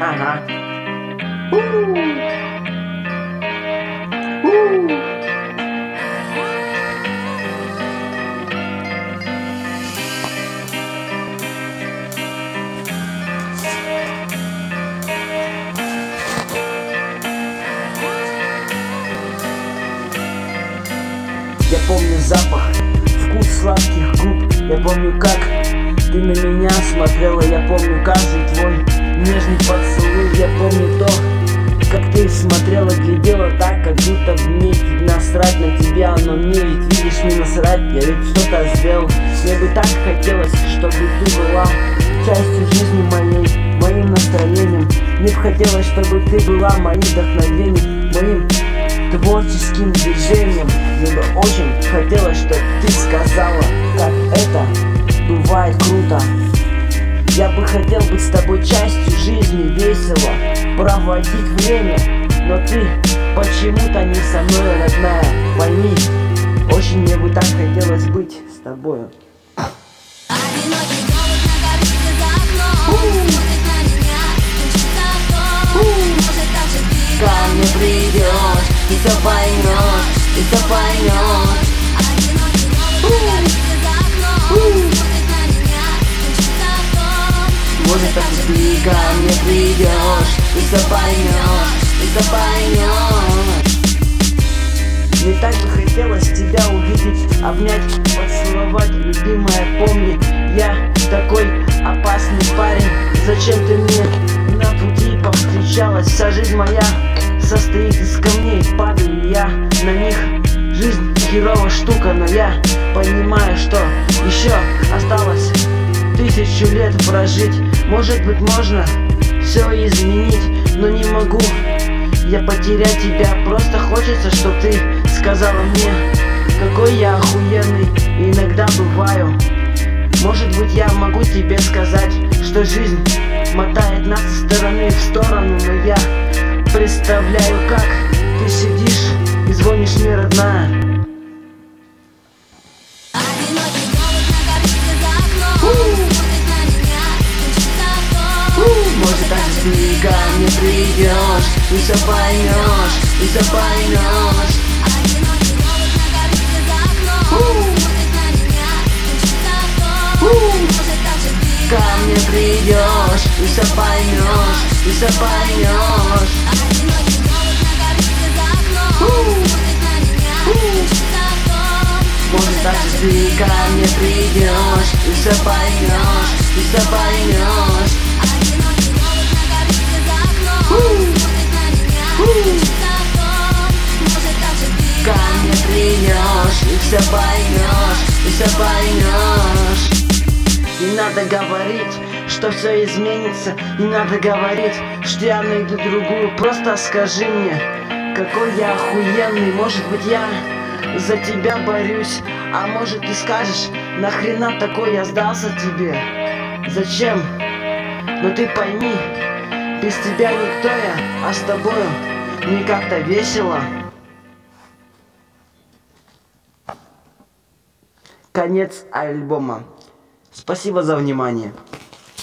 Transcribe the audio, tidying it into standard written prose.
Ага. Я помню запах, вкус сладких губ. Я помню, как ты на меня смотрела. Я помню каждый твой нежный поцелуй. Я помню то, как ты смотрела, глядела так, как будто мне насрать на тебя. Но мне ведь, видишь, не насрать. Я ведь что-то сделал. Мне бы так хотелось, чтобы ты была частью жизни моей, моим настроением. Мне бы хотелось, чтобы ты была моим вдохновением, моим творческим движением. Мне бы очень хотелось, чтобы ты сказала, как это бывает круто. Я бы хотел быть с тобой частью жизни, весело проводить время. Но ты почему-то не со мной, родная. Пойми, очень мне бы так хотелось быть с тобою. Одинокий голубь на горбике за окном смотрит на меня, стучится в дом. Может, так же ты ко мне придешь, и все поймешь, и все поймешь. Одинокий голубь на горбике за окном смотрит на меня, стучится в дом. Может, так же ты ко мне придешь, и все поймешь, и все поймешь. Мне так бы хотелось тебя увидеть, обнять, поцеловать, любимая, помни, я такой опасный парень. Зачем ты мне на пути повстречалась? Вся жизнь моя состоит из камней, падаю я на них. Жизнь херова штука, но я понимаю, что еще осталось 1000 лет прожить. Может быть, можно все изменить, но не могу я потерять тебя. Просто хочется, чтоб ты сказала мне, какой я охуенный иногда бываю. Может быть, я могу тебе сказать, что жизнь мотает нас со стороны в сторону. Но я представляю, как ты сидишь и звонишь мне, родная. Одинокий голубь на горбике за окном смотрит на меня, стучится в дом. Может, так же ты ко мне придешь, и все поймешь, и все поймешь. Одинокий голубь на горбике за окном смотрит на меня, стучится в дом. Может, так же ты Ко мне придешь, и все поймешь, и все поймешь. Одинокий голубь на горбике за окном смотрит на меня, стучится в дом. Может, так же ты ко мне придешь, и все поймешь, и все поймешь. Одинокий голубь на горбике за окном смотрит на меня, стучится в дом. Может, так же ты Ко мне придешь, и все поймешь, и все поймешь. Не надо говорить, что все изменится. Не надо говорить, что я найду другую. Просто скажи мне, какой я охуенный. Может быть, я за тебя борюсь, а может, ты скажешь, нахрена такой я сдался тебе? Зачем? Но ты пойми, без тебя никто я, а с тобою мне как-то весело. Конец альбома. Спасибо за внимание.